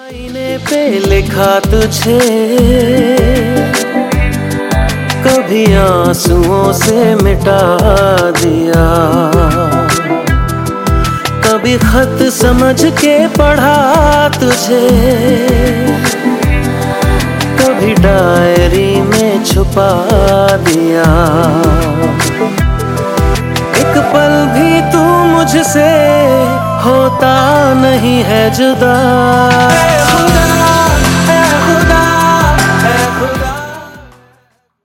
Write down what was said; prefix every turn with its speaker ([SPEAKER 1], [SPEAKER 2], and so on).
[SPEAKER 1] आईने पे लिखा तुझे, कभी आंसुओं से मिटा दिया, कभी खत समझ के पढ़ा तुझे, कभी डायरी में छुपा दिया। एक पल भी तू मुझसे होता नहीं है जुदा।